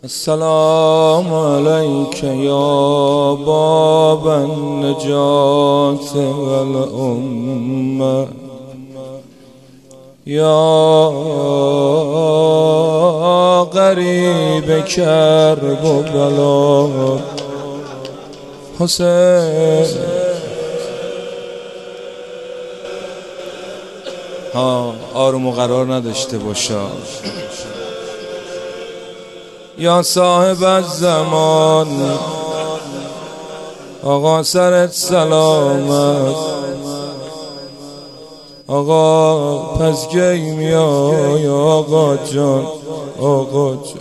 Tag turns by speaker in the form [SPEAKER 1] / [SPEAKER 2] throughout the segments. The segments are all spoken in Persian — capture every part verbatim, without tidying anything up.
[SPEAKER 1] السلام عليك يا باب النجاة والأمة يا غريب كرب و بلا حسین. ها آروم و قرار نداشته باشا یا صاحب الزمان، آقا سرت سلامت. آقا پس کی میای آقا جان، آقا جان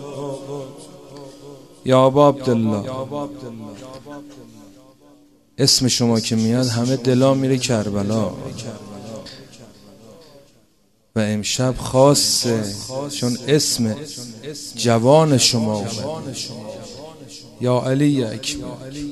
[SPEAKER 1] یا ابا عبدالله. اسم شما که میاد همه دلا میره کربلا و امشب خاصه چون اسم جوان شما اومد یا علی اکبر.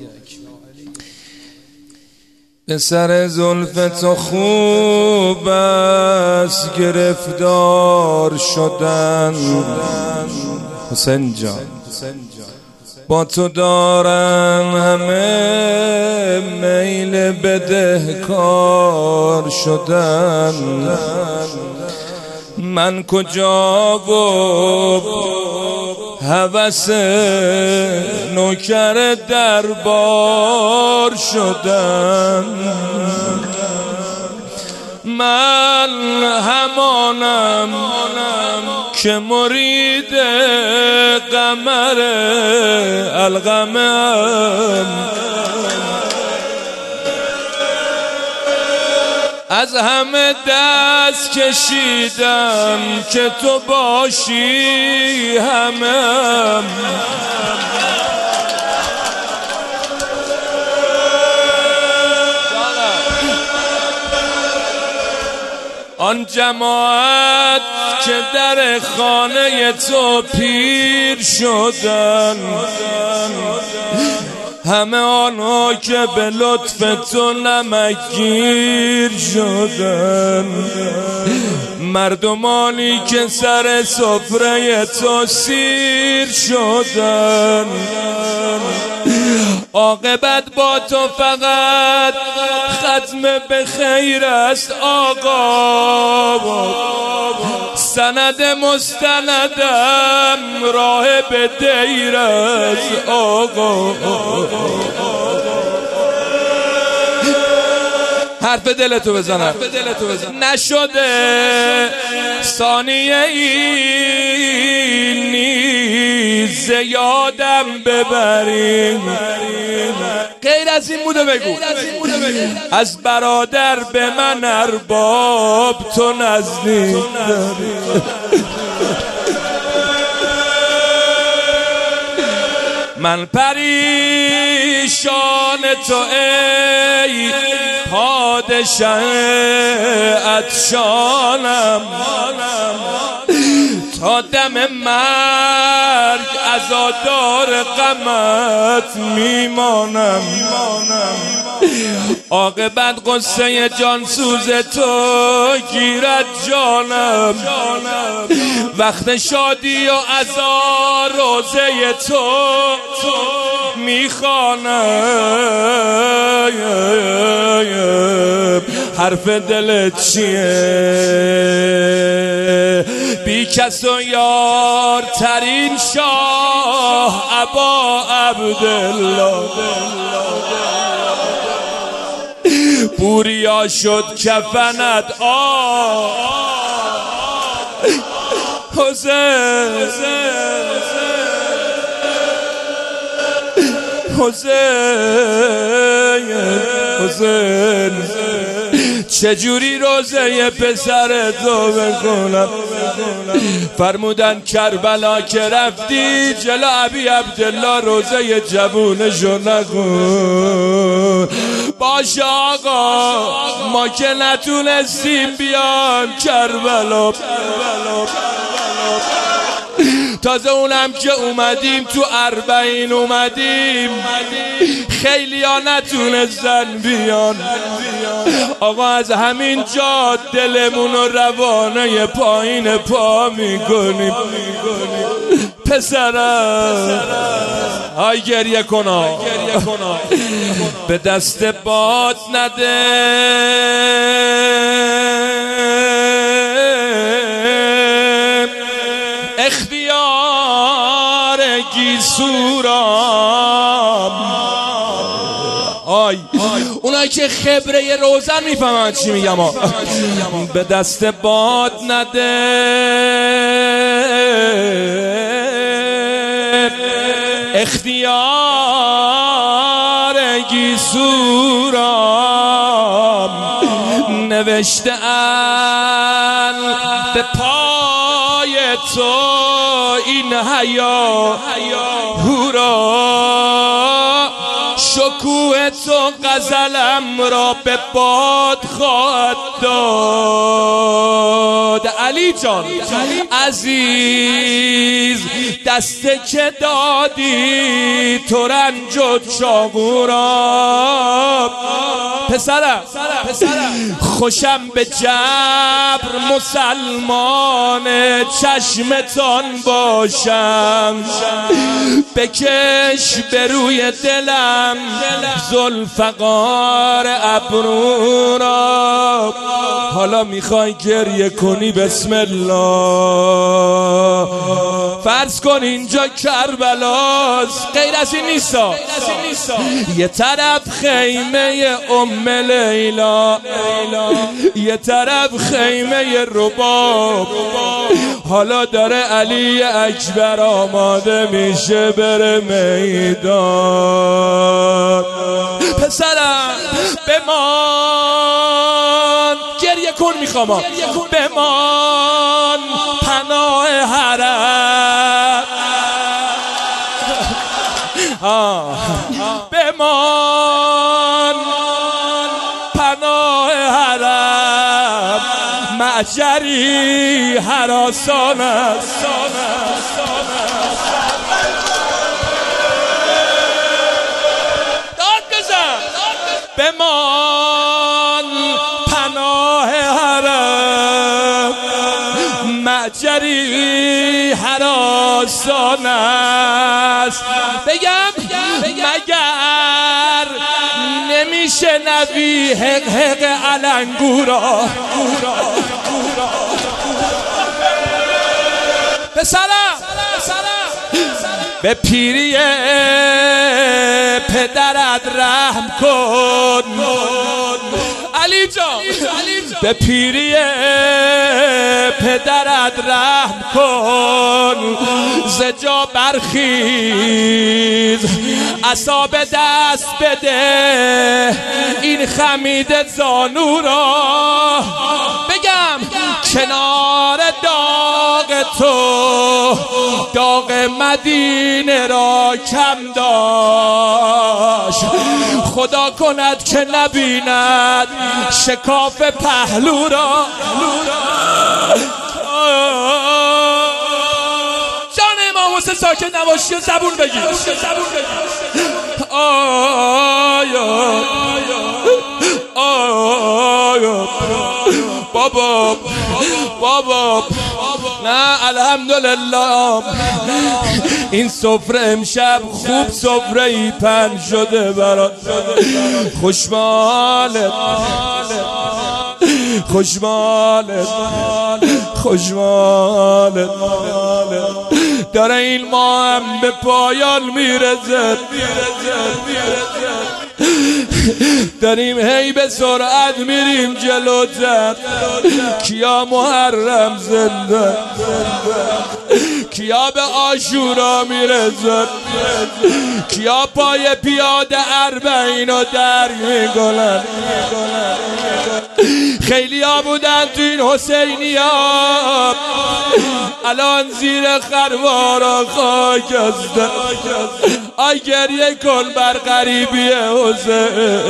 [SPEAKER 1] به سر زلف تو خوب است گرفتار شدن حسین جان، با تو دارن همه میل بدهکار شدن. من کجا و هوس نوکر دربار شدن. من همانم که مرید قمر القمر، از همه دست کشیدم که تو باشی همم. آن جماعت که در خانه تو پیر شدن، همه آنها که به لطف تو نمکگیر شدن، مردمانی که سر سفره تو سیر شدن، عاقبت با تو فقط ختم به خیر است آقا. سند مستندم راه به دیر است آقا. حرف دلتو بزن، حرف دلتو بزن. نشده ثانیه ای نیز یادم ببریم، غیر از این بوده بگو. از برادر به من ارباب تو نزدیک داری. من پریشان تو ای پادشه عطشانم، تا دم مرگ عزادار غمت میمانم. عاقبت قصه جانسوز تو گیرد جانم، وقت شادی و عزا روزه تو میخوانم. حرف دلت چیه؟ بی کس و یار ترین شاه ابا عبدالله، بوریا شد کفنت آه حسین، حسین، حسین. چجوری روزه پسر تو بکنم؟ فرمودن کربلا که رفتی جلو ابی عبدالله روزه جوونشو نکن. باشه آقا ما که نتونستیم بیام کربلا، تازه اونم که اومدیم تو اربعین اومدیم خیلی ها نتونستن بیان. آقا از همین جا دلمون و روانه پایین پا میکنیم. پسرم های گریه کنا به دست باد نده اختیار گیسورم. آی اونایی که خبره روزن میفهمن چی میگم. به دست باد نده اختیار گیسورم. نوشته ام به پای تو این حیا هورا، شکوه تو غزلم را به باد خواهد داد. علی جان عزیز دسته که دادی تو رنج و چاقو را. پسرم خوشم به جبر مسلمان چشمتان باشم، بکش به روی دلم ذوالفقار ابرو را. حالا میخوای گریه کنی بسم الله. فرض کن اینجا کربلاست، غیر از این نیستا. یه طرف خیمه ام لیلا، یه طرف خیمه رباب. حالا داره علی اکبر آماده میشه بره میدان. پسرم بمان، گریه کن میخوام، بمان پناه حرم، بمان پناه حرم. معجری هراسان است، داد بزن. بمان پناه حرم، معجری هراسان است. بگم مگر نمیشه نبی حق حق علنگورا. پسرم به پیری پدرت رحم کن علی جان، به پیری پدرت رحم کن. زجا برخیز عصا به دست بده این خمید زانو را. بگم کنار داغ تو داغ مدینه را کم داشت. خدا کند که نبیند شکاف پهلو را. جان امام حسین ساکت نباشی و زبون بگیر. آیا آیا بابا بابا نه الحمدلله این سفره امشب خوب سفره ای پهن شده برات. خوشمالت خوشمالت خوشمالت داره این ماه هم به پایان میرزد. داریم هی به سرعت میریم جلوتر. کیا محرم زنده، کیا به عاشورا میرزد، کیا پای پیاده اربعین و در میگلن. خیلی ها بودن تو این حسینی ها، الان زیر خروارا خاک هستن. آی گریه کن بر غریبی حسین.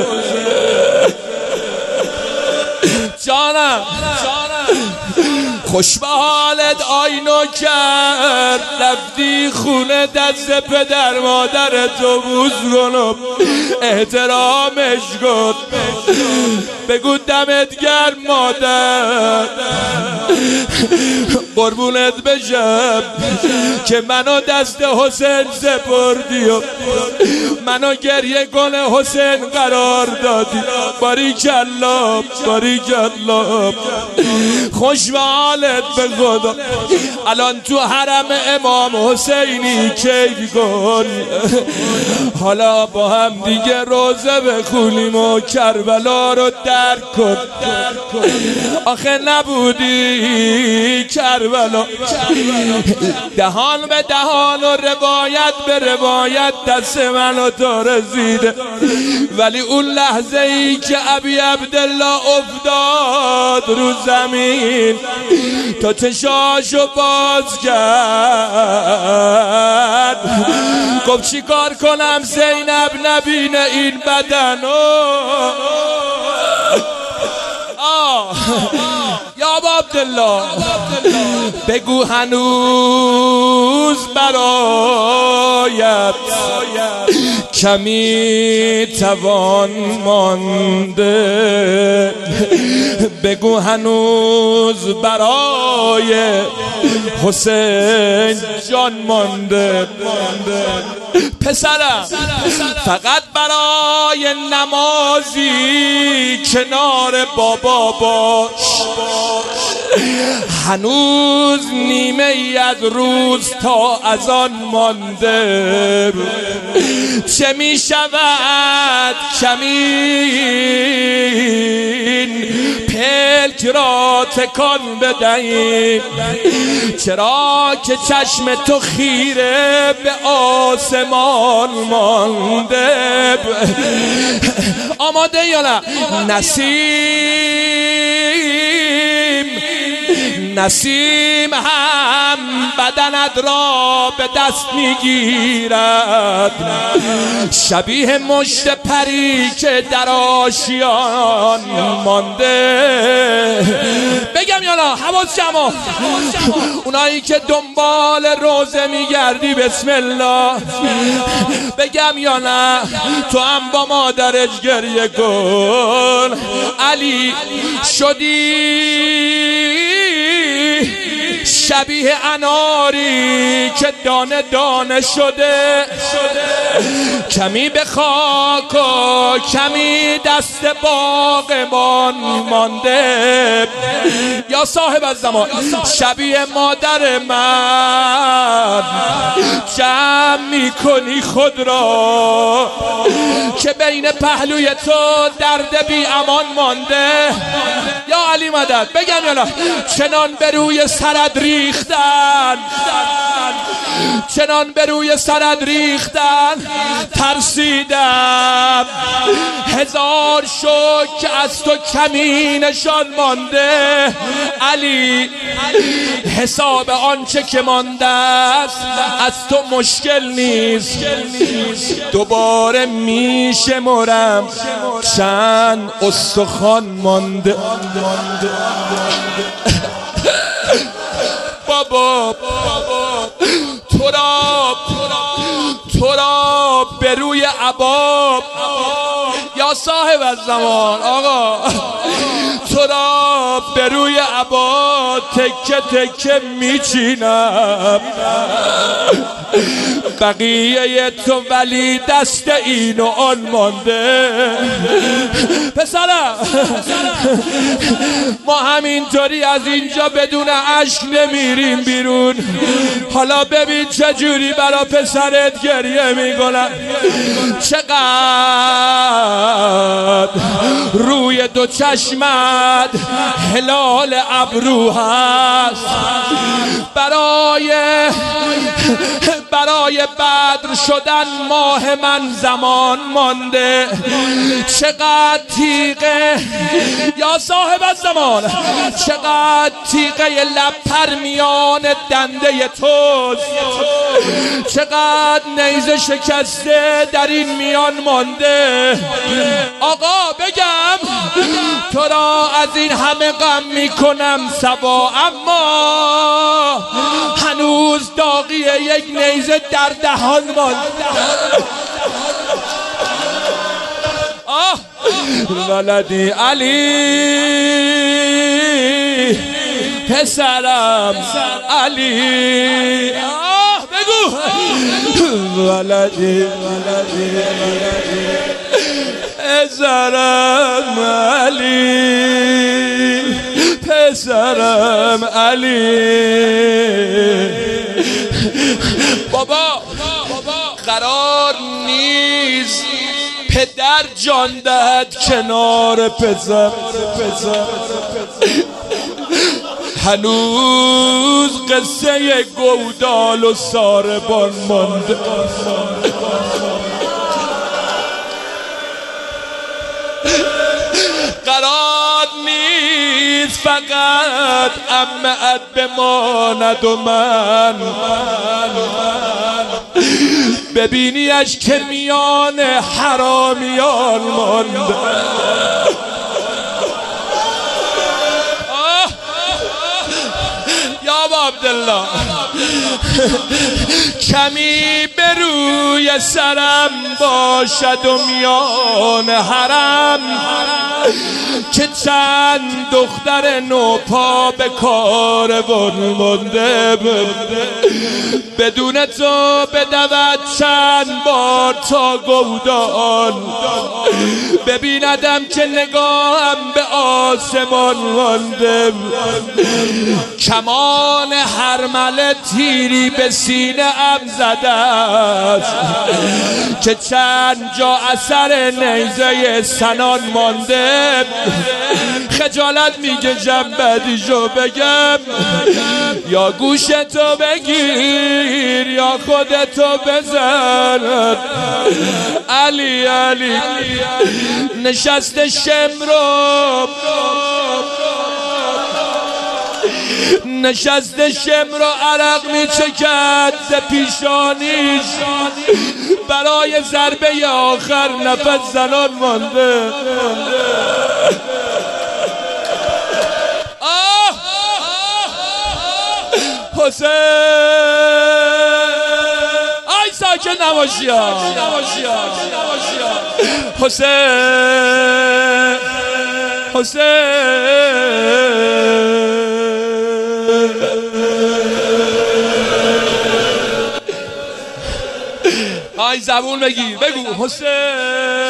[SPEAKER 1] جانم خوش به حالت آینو کرد، رفتی خونه دست پدر مادر تو بوس کنم، احترامش کن، بگو دمت گرم مادر. قربونت بشم که منو دست حسین سپردی و منو گریه کن حسین قرار دادی. باریکالله باریکالله، خوش به حالت به خدا. الان تو حرم امام حسینی کیف کن، حالا با هم دیگه روزه بخونیم و کربلا رو درک کن. آخه نبودی کربلا، دهان به دهان و روایت به روایت دست منو تو رسیده، ولی اون لحظه ای که ابی عبدالله افتاد رو زمین تا چشاشو باز کرد گفت چی کار کنم زینب نبینه این بدنو. آه یا ابا عبدالله بگو هنوز برایت کمی توان مانده، بگو هنوز برای حسین جان مانده. پسرم فقط برای نمازی کنار بابا باش، هنوز نیمه ای از روز تا از آن مانده. چه می شود کمین پلک را تکان بدهیم، چرا که چشم تو خیره به آسمان مانده. آماده یا نه؟ نسیم نسیم هم بدنت را به دست میگیرد، شبیه مشت پری که در آشیان مانده. بگم یا نه؟ حواس جمع. اونایی که دنبال روزه میگردی بسم الله، بگم یا نه؟ تو هم با مادرت گریه کن. علی شدی شبیه اناری که دانه دانه شده، کمی به خاک و کمی دست باغمان مانده. یا صاحب الزمان شبیه مادر من جمع میکنی خود را که بین پهلوی تو درد بی امان مانده. یا علی مدد بگم یا نه؟ چنان به روی سرت ریختن، چنان به روی سرت ریختن ترسیدم، هزار شکر که از تو کمی نشان مانده. علی حساب آنچه که مانده است از تو مشکل نیست، دوباره میشمرم چند استخوان مانده. بابا تو را تو را به روی عباب، یا صاحب الزمان آقا تو را به روی عباب تکه تکه میچینم، بقیه تو ولی دست این و آن مانده. پسرم ما همینطوری از اینجا بدون عشق نمیریم بیرون. حالا ببین چجوری برا پسرت گریه میکنن، چقدر روی دو چشمت هلال ابرو هست، برای برای بدر شدن ماه من زمان مانده. چقدر تیغه یا صاحب الزمان، چقدر تیغه لب پرمیان دنده توست، چقدر نیزه شکسته در این میان مانده. آقا بگم تو را از این همه غم میکنم صبا، اما هنوز داغی یک نیزه در دهان مانده. آه ولدی علی پسرم علی. آه بگو ولدی ولدی پسرم علی پسرم علی. بابا قرار نیست پدر جان دهد کنار پسر. هنوز قصه گودال و ساربان مانده. قرار نیست فقط عمت بماند و من ببینیش که میان حرامیان مانده. یا عبدالله کمی به روی سرم باشد و میان حرم که چند دختر نوپا به کاروان مانده. بدون تو بدود چند بار تا گودال ببیندم که نگاهم به آسمان مانده. کمان هرمله تیری به سینه ام زده است که چند جا اثر نیزه سنان مانده. خجالت میکشم بدیشو بگم یا گوشتو بگیر یا خودتو بزن. علی علی نشست شمرو نشست شمرو عرق میچکد ز پیشانیش برای ضربه آخر نفس زنان مانده. آه حسین آی ساکت نباشی ها حسین حسین آی زبون بگیر بگو حسین